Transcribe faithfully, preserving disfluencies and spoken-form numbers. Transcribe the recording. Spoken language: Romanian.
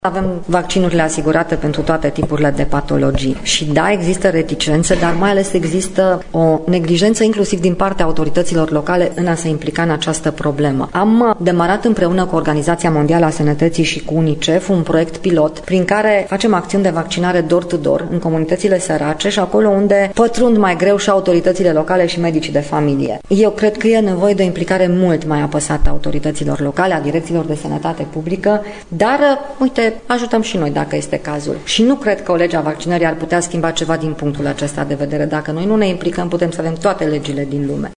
Avem vaccinurile asigurate pentru toate tipurile de patologii și da, există reticențe, dar mai ales există o neglijență inclusiv din partea autorităților locale în a se implica în această problemă. Am demarat împreună cu Organizația Mondială a Sănătății și cu UNICEF un proiect pilot prin care facem acțiuni de vaccinare door-to-door în comunitățile sărace și acolo unde pătrund mai greu și autoritățile locale și medicii de familie. Eu cred că e nevoie de o implicare mult mai apăsată a autorităților locale, a direcțiilor de sănătate publică, dar, uite, ajutăm și noi dacă este cazul. Și nu cred că o lege a vaccinării ar putea schimba ceva din punctul acesta de vedere. Dacă noi nu ne implicăm, putem să avem toate legile din lume.